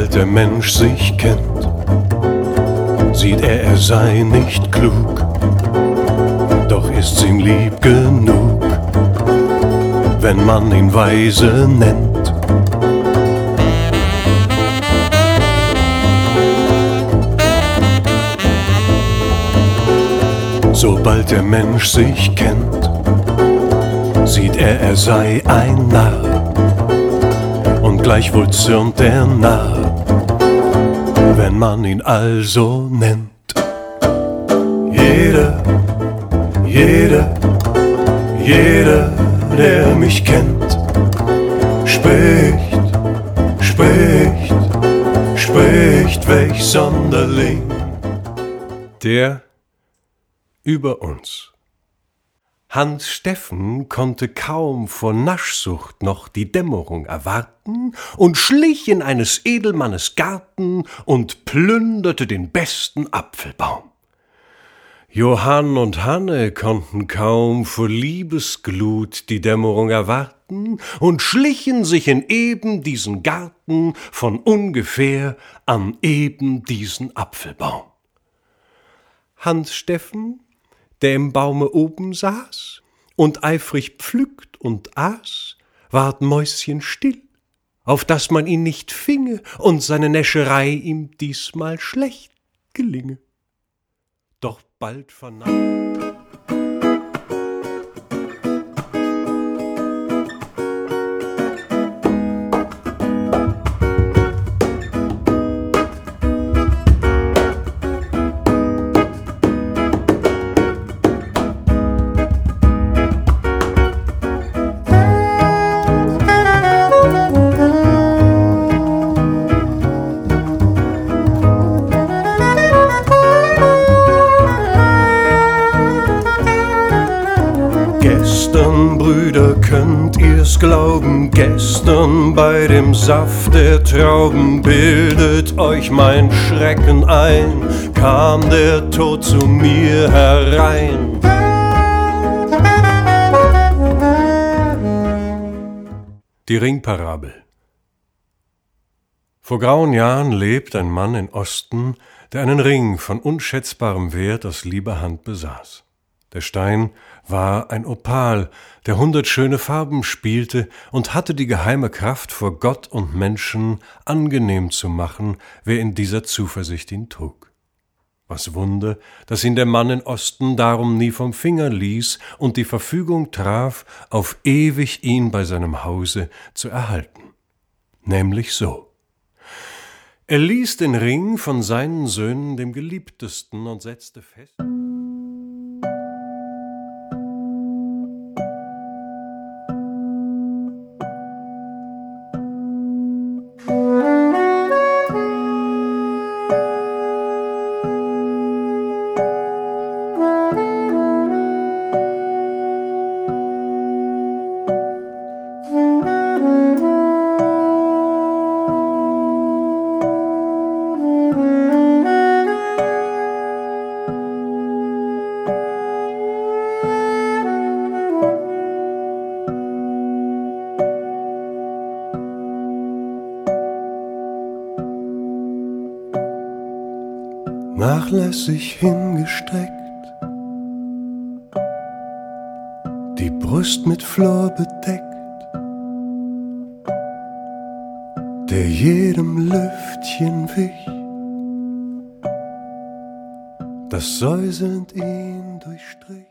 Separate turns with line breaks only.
Sobald der Mensch sich kennt, sieht er sei nicht klug, doch ist's ihm lieb genug, wenn man ihn weise nennt. Sobald der Mensch sich kennt, sieht er sei ein Narr, und gleichwohl zürnt der Narr, wenn man ihn also nennt. Jeder, der mich kennt, spricht, welch Sonderling. Der über uns. Hans Steffen konnte kaum vor Naschsucht noch die Dämmerung erwarten und schlich in eines Edelmannes Garten und plünderte den besten Apfelbaum. Johann und Hanne konnten kaum vor Liebesglut die Dämmerung erwarten und schlichen sich in eben diesen Garten von ungefähr an eben diesen Apfelbaum. Hans Steffen, der im Baume oben saß und eifrig pflückt und aß, ward mäuschenstill, auf daß man ihn nicht finge und seine Näscherei ihm diesmal schlecht gelinge. Doch bald vernahm Gestern, Brüder, könnt ihr's glauben, gestern bei dem Saft der Trauben, bildet euch mein Schrecken ein, kam der Tod zu mir herein. Die Ringparabel. Vor grauen Jahren lebt ein Mann in Osten, der einen Ring von unschätzbarem Wert aus lieber Hand besaß. Der Stein war ein Opal, der 100 schöne Farben spielte und hatte die geheime Kraft, vor Gott und Menschen angenehm zu machen, wer in dieser Zuversicht ihn trug. Was Wunder, dass ihn der Mann in Osten darum nie vom Finger ließ und die Verfügung traf, auf ewig ihn bei seinem Hause zu erhalten. Nämlich so: Er ließ den Ring von seinen Söhnen dem Geliebtesten und setzte fest. Nachlässig hingestreckt, die Brust mit Flor bedeckt, der jedem Lüftchen wich, das säuselnd ihn durchstrich.